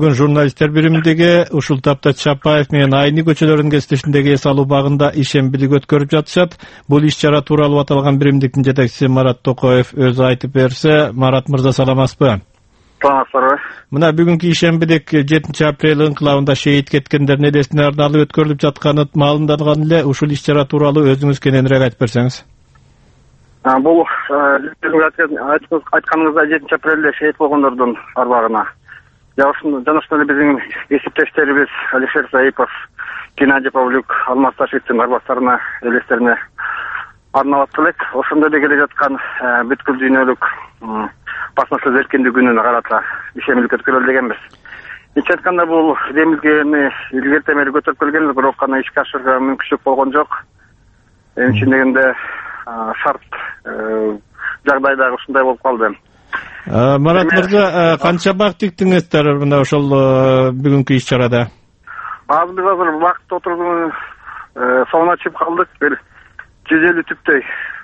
бүгүн журналисттер бириминдеги ушул тапта Чапаев менен Айны көчөлөрүнүн кесиптешиндеги эс алуу багында ишембилик өткөрүп жатышат. Бул иш-чара тууралуу аталган биримдиктин жетекчиси Марат Токоев өзү айтып берсе. Марат мырза, саламатсызбы? Саламатсызбы. Мына бүгүнкү ишембилик 7 апрель инкылабында шейит кеткендердин элесине арналып өткөрүлүп жатканы маалымдалган эле. Ушул иш-чара тууралуу өзүңүз кененирээк айтып берсеңиз. Бул айтканыңыздай 7 апрелде шейит болгондордун арбагына жана ошондой эле биздин эсептештерибиз Алишер Заипов, Геннадий Павлюк, Алмаз Ташевдин арбактарына элестерине арналат элек. Ошондой эле келе жаткан бүткүл дүйнөлүк басма сөз эркиндиги күнүнө карата ишембилик өткөрөлү дегенбиз. Эч айтканда бул демилгени илгертен бери көтөрүп келгенбиз, бирок аны ишке ашырууга мүмкүнчүлүк болгон жок. Эми чын дегенде шарт жагдайдагы ушундай болуп калды. Марат мырза, канча бак тиктиңиздер мына ошол бүгүнкү иш-чарада? Биз азыр бакытта отурдун соңуна чыгып калдык. Бир 150 түптөй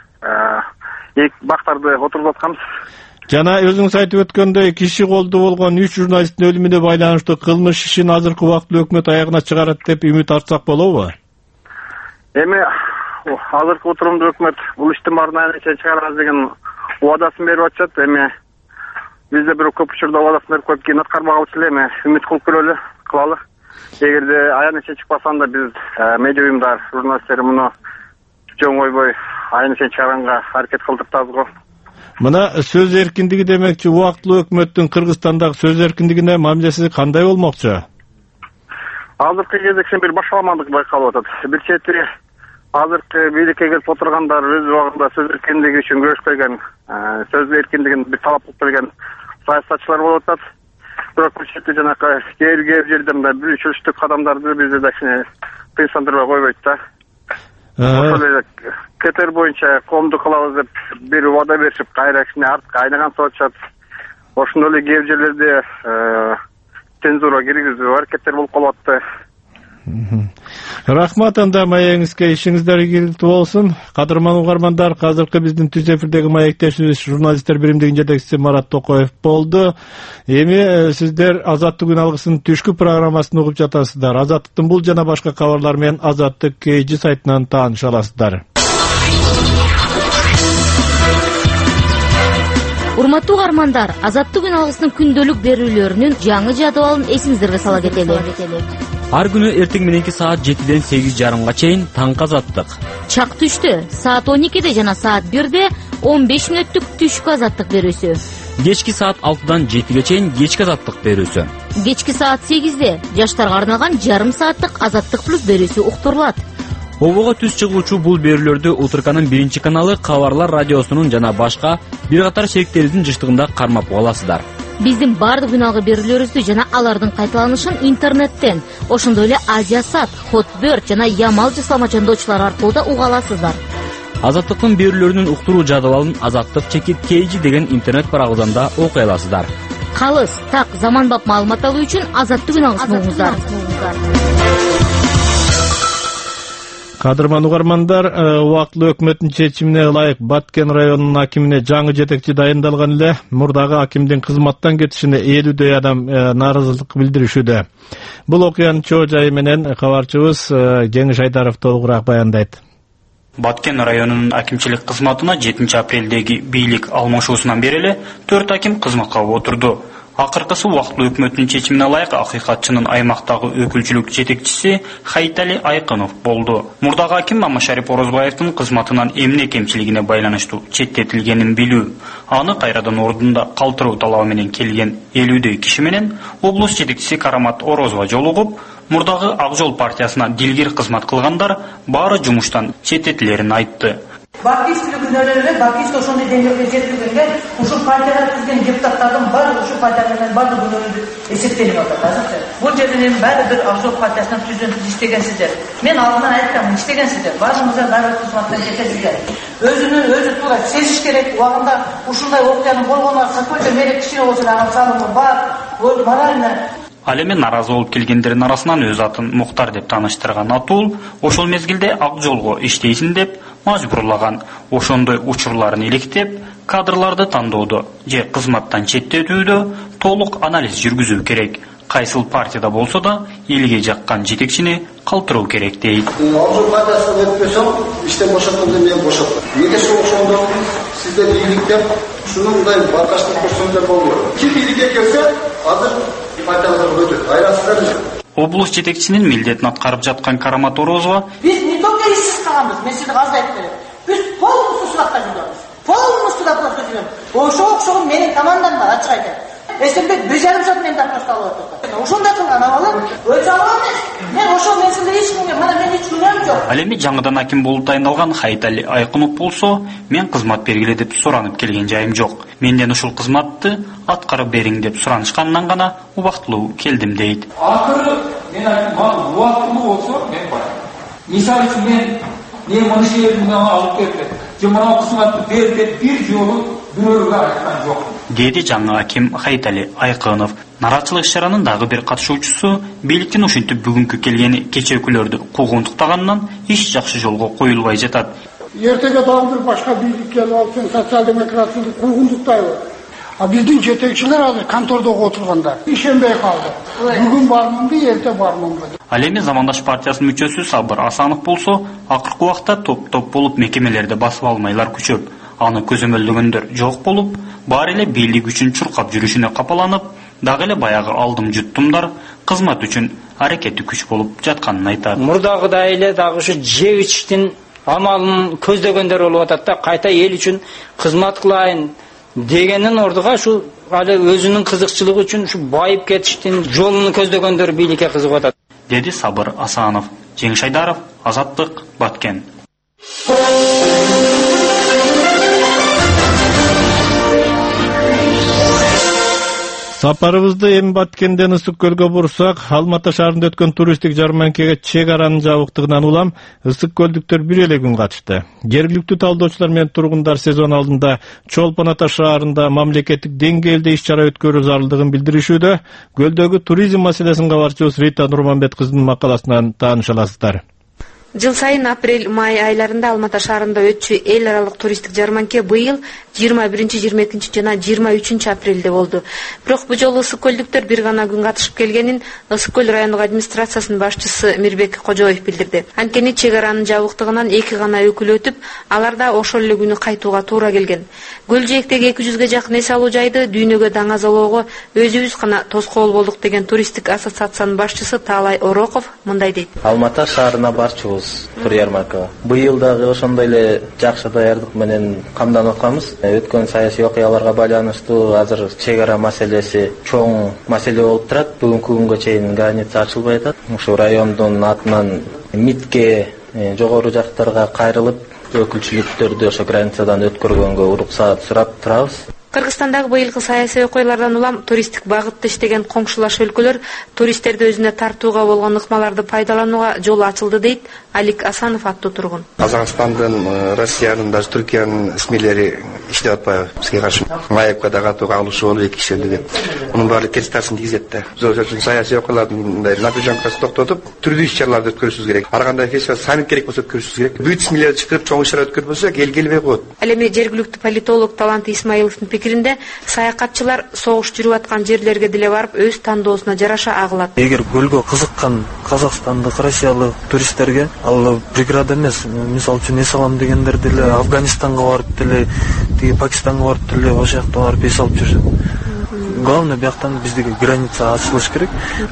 бактарды отуруп атканбыз. Жана өзүңүз айтып өткөндөй, киши колдуу болгон 3 журналисттин өлүмүнө байланыштуу кылмыш ишин азыркы убакытта өкмөт аягына чыгарат деп үмүт артсак болобу? Эми азыркы отурумда өкмөт бул иштин баарын аяныча чыгарабыз деген убадасын берип атышат. Эми биз да бирок көп учурда убадасын берип коюп кийин аткарбагыбыз эле. Эми үмүт кылып кылалы. Эгерде аяныча чыкпасан да биз медиа уюмдар, журналисттер муну жөн койбой аяныча чыгаранга аракет кылдык го. Мына сөз эркиндиги демекчи, убактылуу өкмөттүн Кыргызстандагы сөз эркиндигине мамилеси кандай болмокчу? Азыркы кезде кичине бир башаламандык байкалып атат. Бир чети азыркы бийликке келип отургандар өз убагында сөз эркиндиги үчүн күрөшпөгөн, сөз эркиндигин бир талап кылып келген саясатчылар болуп атат. Бирок бир чети жанакы кээ бир жерде мындай бүлүшүштүк кадамдарды бизде да кичине тынчсандырбай койбойт да. Ошол эле кетер боюнча коомдук кылабыз деп бир убада беришип, кайра кичине артка айнаган атышат. Ошондой эле кээ бир жерлерде цензура киргизүү аракеттер болуп калып атты. Рахмат, анда маегиңизге ишиңиздер ийгиликтүү болсун. Кадырман угармандар, азыркы биздин түз эфирдеги маектешибиз журналисттер биримдигинин жетекчиси Марат Токоев болду. Эми сиздер Азаттык күн алгысынын түшкү программасын угуп жатасыздар. Азаттыктын бул жана башка кабарлар менен Азаттык KG сайтынан тааныша аласыздар. Урматтуу угармандар, Азаттык күн алгысынын күндөлүк берүүлөрүнүн жаңы жадыбалын эсиңиздерге сала кетели. Ар күнү эртең мененки саат 7ден 8:30 чейин таңкы Азаттык. Чак түштө саат 12де жана саат 1де 15 мүнөттүк түшкү Азаттык берүүсү. Кечки саат 6дан 7ге чейин кечки Азаттык берүүсү. Кечки саат 8де жаштарга арналган жарым сааттык Азаттык плюс берүүсү уктурулат. Обого түз чыгуучу бул берүүлөрдү Утурканын 1 каналы, Кабарлар радиосунун жана башка бир катар шериктерибиздин жыштыгында кармап аласыздар. Биздин бардык күн алгы берүүлөрүбүздү жана алардын кайталанышын интернеттен, ошондой эле Азиясат, Хотберт жана Ямал жасалма чандоочулар аркылуу да уга аласыздар. Азаттыктын берүүлөрүнүн уктуруу жадыбалын azattik.kg деген интернет барагыбыздан да окуй аласыздар. Калыс, так, заманбап маалымат алуу үчүн Азаттык күн алгысын угуңуздар. Кадырман угармандар, убактылуу өкмөттүн чечимине ылайык Баткен районунун акимине жаңы жетекчи дайындалган эле. Мурдагы акимдин кызматтан кетишине 50дөй адам нааразычылык билдиришүүдө. Бул окуянын чоо жайы менен кабарчыбыз Жеңиш Айдаров толугураак баяндайт. Баткен районунун акимчилик кызматына 7 апрелдеги бийлик алмашуусунан бери эле 4 аким кызматка отурду. Акыркысы убактылуу өкмөттүн чечимине ылайык акыйкатчынын аймактагы өкүлчүлүк жетекчиси Хайтали Айкынов болду. Мурдагы аким Мамашарип Орозбаевдин кызматынан эмне кемчилигине байланыштуу четтетилгенин билүү, аны кайрадан ордунда калтыруу талабы менен келген 50дөй киши менен облус жетекчиси Карамат Орозова жолугуп, мурдагы Ак Жол партиясына дилгир кызмат кылгандар баары жумуштан четтетилерин айтты. Бактистилик күнөөлөрү бактист ошондой деңгээлге жеткиргенге ушул партияга кирген депутаттардын баары ушул партия менен баардык күнөөлөрү эсептелип атат азырчы. Бул жерден баары бир Ак Жол партиясынан түзүлүп иштегенсиздер. Мен алдынан айткам, иштегенсиздер. Баарыңыздар дароо кызматтан кетесиздер. Өзү туура сезиш керек. Убагында ушундай окуянын болгонуна какой-то мере кичине болсо ага салымы бар. Морально Ал эми наразы болуп келгендердин арасынан өз атын Муктар деп тааныштырган Атул ошол мезгилде Ак Жолго иштейсин деп мажбурлаган. Ошондой учурларын иликтеп, кадрларды тандоодо же кызматтан четтетүүдө толук анализ жүргүзүү керек. кайсыл партияда болсо да элге жаккан жетекчини калтыруу керек дейт. Алжир партиясына өтпөсөм, иштен бошоткондо мен бошоттум. Эмне ошондо сиздер бийликтен ушундай баркачтык көрсөңүздөр болбойт. Ким бийликке келсе, азыр партияларга өтөт. Айрасыздар. Облус жетекчинин милдетин аткарып жаткан Карамат Орозова: Биз не только иссиз калганбыз, мен сизге азыр айтып берем. Биз полностью судакта жүрөбүз. Полностью допроско жүрөм. Ошого окшогон менин командам бар, ачык айтайын. Эсенбек 1,5 саат менен допроско алып отурду. Ошондой кылган абалы өтө алам эмес. Мен ошол менсинде эч кимге, мына мен эч күнөөм жок. Ал эми жаңыдан аким болуп дайындалган Хайтали Айкунов болсо, мен кызмат бергиле деп суранып келген жайым жок. Менден ушул кызматты аткарып бериң деп суранышкандан гана убактылуу келдим дейт. Акыры мен айттым, убактылуу болсо мен барам. Мисалы үчүн мен мына жерден алып келди. Жумана кызматты бер деп бир жолу бирөөгө айткан жок. Деди жаңы аким Хайтали Айкынов. Нарачылык иш-чаранын дагы бир катышуучусу бийликтин ушинтип бүгүнкү келгени кечээкүлөрдү куугунтуктаганынан иш жакшы жолго коюлбай жатат. Эртеге дагы бир башка бийлик келип алып, социал-демократты куугунтуктайлы. А биздин жетекчилер азыр контордо отурганда ишенбей калды. Бүгүн бармынбы, эрте бармынбы. Ал эми замандаш партиясынын мүчөсү Сабыр Асанов болсо, акыркы убакта топ-топ болуп мекемелерде басып алмайлар күчөп, аны көзөмөлдөгөндөр жок болуп, баары эле бийлик үчүн чуркап жүрүшүнө капаланып, дагы эле баягы алдым жуттумдар кызмат үчүн аракети күч болуп жатканын айтат. Мурдагыдай эле дагы ушу жеп ичиштин амалын көздөгөндөр болуп атат да, кайта эл үчүн кызмат кылайын дегенин ордуга ушу алы өзүнүн кызыкчылыгы үчүн ушу байып кетиштин жолун көздөгөндөр бийликке кызыгып атат, деди Сабыр Асанов. Жеңиш Айдаров, Азаттык, Баткен. Сапарыбызды эми Баткенден Ысык көлгө бурсак, Алматы шаарында өткөн туристтик жарманкеге чек аранын жабыктыгынан улам ысык көлдүктөр бир эле күн катышты. Жергиликтүү талдоочулар менен тургундар сезон алдында Чолпон Ата шаарында мамлекеттик деңгээлде иш-чара өткөрүү зарылдыгын билдиришүүдө. Көлдөгү туризм маселесин кабарчыбыз Рита Нурманбет кызынын макаласынан тааныш аласыздар. Жыл сайын апрель-май айларында Алматы шаарында өтчү эл аралык туристтик жарманке быйыл 21-22 жана 23 апрелде болду. Бирок бу жолу ысык көлдүктөр бир гана күн катышып келгенин Ысык көл райондук администрациясынын башчысы Мирбек Кожоев билдирди. Анткени чек аранын жабыктыгынан 2 гана өкүл өтүп, аларда ошол эле күнү кайтууга туура келген. Көл жээктеги 200ге жакын эс алуу жайды дүйнөгө даңазалоого өзүбүз гана тоскоол болдук деген туристтик ассоциациянын башчысы Таалай Ороков мындай дейт. Алматы шаарына барчыбыз тур ярмаркага. Быйыл дагы ошондой эле жакшы даярдык менен камданып атканбыз. Өткөн саясий окуяларга байланыштуу азыр чек ара маселеси чоң маселе болуп турат. Бүгүнкү күнгө чейин граница ачылбай атат. Ушу райондун атынан МИДке жогору жактарга кайрылып, өкүлчүлүктөрдү ошо границадан өткөргөнгө уруксаат сурап турабыз. Кыргызстандагы быйылкы саясий окуялардан улам туристтик багытта иштеген коңшулаш өлкөлөр туристтерди өзүнө тартууга болгон ыкмаларды пайдаланууга жол ачылды дейт Алик Асанов аттуу тургун. Казакстандын, Россиянын, даже Түркиянын исмилери иштеп атпайбы бизге каршы. Маекка да катууга алушу болуп эки киши деп. Мунун баары терс таасирин тийгизет да. Биз ошол үчүн саясий окуялардын мындай натыйжасын токтотуп, түрдүү иш-чараларды өткөрүшүбүз керек. Ар кандай фестиваль саммит керек болсо өткөрүшүбүз керек. Бүт исмилерди чакырып чоң иш-чара өткөрбөсөк, эл келбей коет. Ал эми жергиликтүү политолог Талант Исмаиловдун пикиринде саякатчылар согуш жүрүп аткан жерлерге деле барып өз тандоосуна жараша агылат. Эгер көлгө кызыккан казакстандык, россиялык туристтерге ал преграда эмес. Мисалы үчүн эс алам дегендер деле Афганистанга барып деле, тиги Пакистанга барып деле ошол жакта барып эс алып жүрүшөт. Главное бияктан биздеги граница ачылыш керек.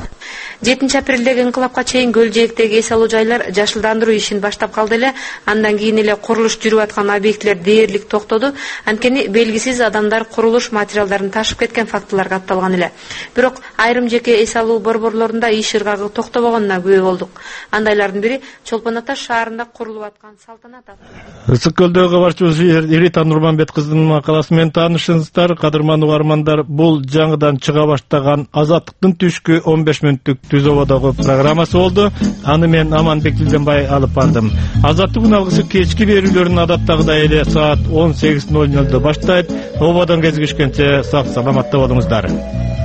7 апрелдеги инкылапка чейин көл жээктеги эс алуу жайлар жашылдандыруу ишин баштап калды эле. Андан кийин эле курулуш жүрүп аткан объектлер дээрлик токтоду. Анткени белгисиз адамдар курулуш материалдарын ташып кеткен фактылар катталган эле. Бирок айрым жеке эс алуу борборлорунда иш ыргагы токтобогонуна күбө болдук. Андайлардын бири Чолпон Ата шаарында курулуп аткан Салтанат ат. Ысык көлдөгү кабарчыбыз Рита Нурманбет кызынын макаласы менен таанышыңыздар. Кадырман угармандар, бул жаңыдан чыга баштаган Азаттыктын түшкү 15 мүнөттүк Түз ободогу программасы болду. Аны мен Аманбек Дилденбай алып бардым. Азаттыктын алгысы кечки берүүлөрүн адаттагыдай эле саат 18:00 баштайт. Ободон кезигишкенче сак саламатта болуңуздар.